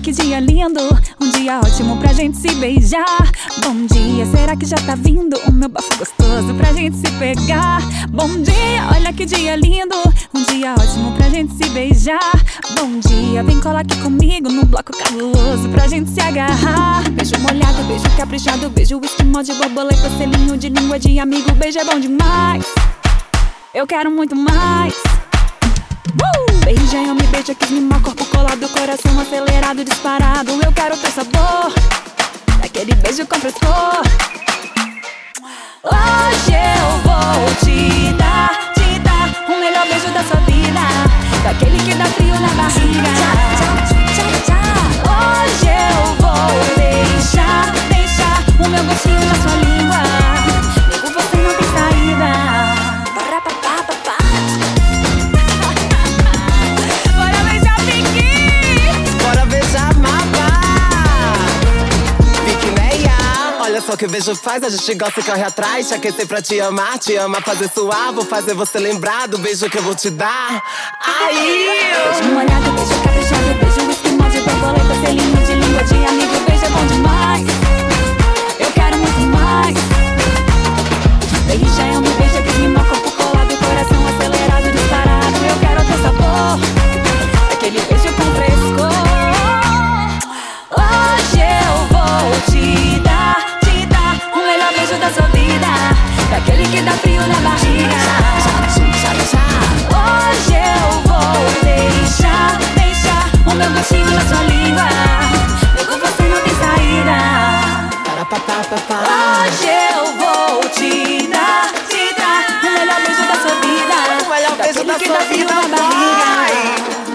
que dia lindo, um dia ótimo pra gente se beijar. Bom dia, será que já tá vindo o meu bafo gostoso pra gente se pegar? Bom dia, olha que dia lindo, um dia ótimo pra gente se beijar. Bom dia, vem colar aqui comigo num bloco cabuloso pra gente se agarrar. Beijo molhado, beijo caprichado, beijo esquimó de borboleta, selinho de língua de amigo, beijo é bom demais. Eu quero muito mais. Beija, eu me beija, quis mimar, corpo colado, coração acelerado, disparado. Eu quero teu sabor, daquele beijo com frescor. Hoje eu vou te dar o melhor beijo da sua vida, daquele que dá frio na barriga. Hoje eu vou deixar o meu gostinho na sua língua. Nego, você não tem saída. Olha só que o beijo faz, a gente gosta e corre atrás. Te aquecer pra te amar fazer suar. Vou fazer você lembrar do beijo que eu vou te dar. Aí! Beijo molhado, beijo caprichado, beijo esquimó de borboleta, selinho de língua de amigo, beijo é bom demais. Eu quero muito mais. Beija, eu me beijo, quis mimar, corpo colado, coração acelerado, disparado. Eu quero teu sabor, aquele beijo com frescor. Hoje eu vou te dar o melhor beijo da sua vida, daquele que dá frio na barriga. Hoje eu vou deixar o meu gostinho na sua língua. Nego, você não tem saída. Hoje eu vou te dar o melhor beijo da sua vida, o melhor beijo da daquele que dá sua frio vida, na barriga.